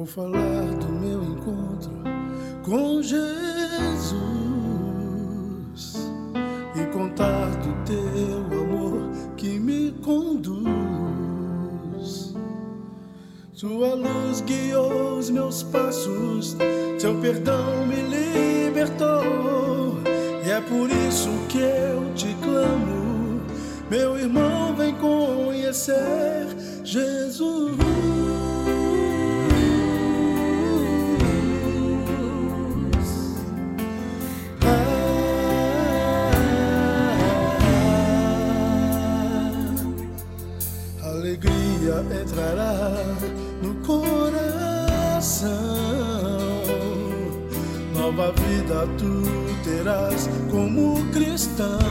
falar do meu encontro com Jesus e contar do teu amor que me conduz. Tua luz guiou os meus passos, teu perdão me libertou, e é por isso que eu te clamo, meu irmão, vem conhecer Jesus. Alegria entrará no coração, nova vida tu terás como cristão,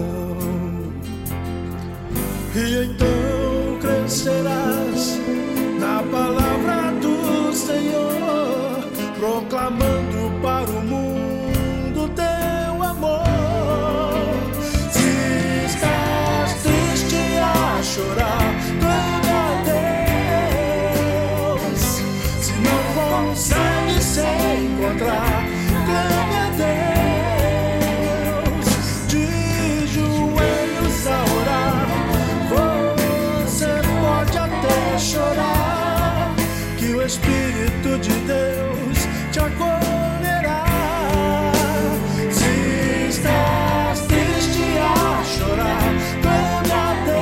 e então crescerás na palavra do Senhor, proclamando para o mundo teu amor. Se estás triste a chorar, clame a Deus. Se não consegue se encontrar, clame a Deus. De joelhos a orar, você pode até chorar, que o Espírito de Deus te acolherá. Se estás triste a chorar, clame a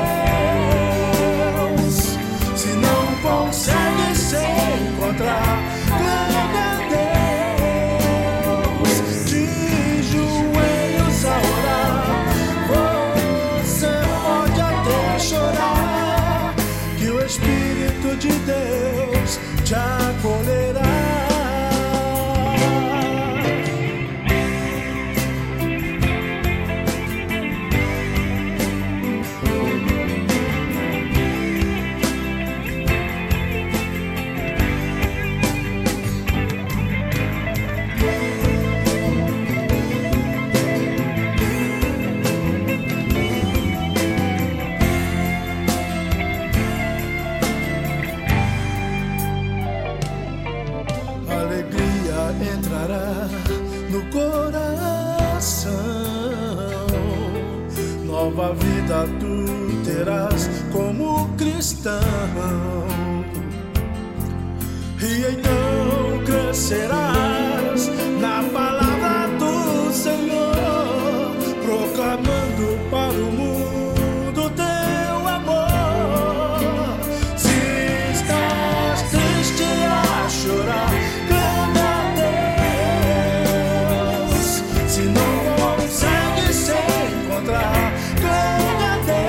Deus. Se não consegue se encontrar, clame a Deus. De joelhos a orar, você pode até chorar, que o Espírito de Deus te acolherá. Alegria entrará no coração, nova vida tu terás como cristão, e então crescerás na palavra do Senhor, proclamando para o mundo teu amor. Se estás triste a chorar, clame a Deus. Se não consegue se encontrar, clame a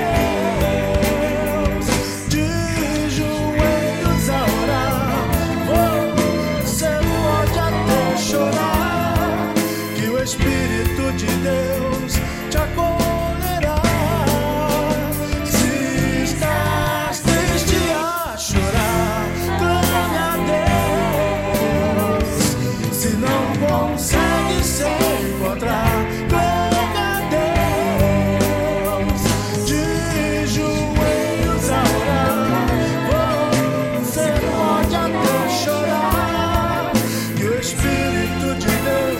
Deus. De joelhos a orar, você pode até chorar, que o Espírito de Deus te acolherá. Se estás triste a chorar, clame a Deus. Se não consegue se encontrar, clame a Deus. De joelhos a orar, você pode até chorar, que o Espírito de Deus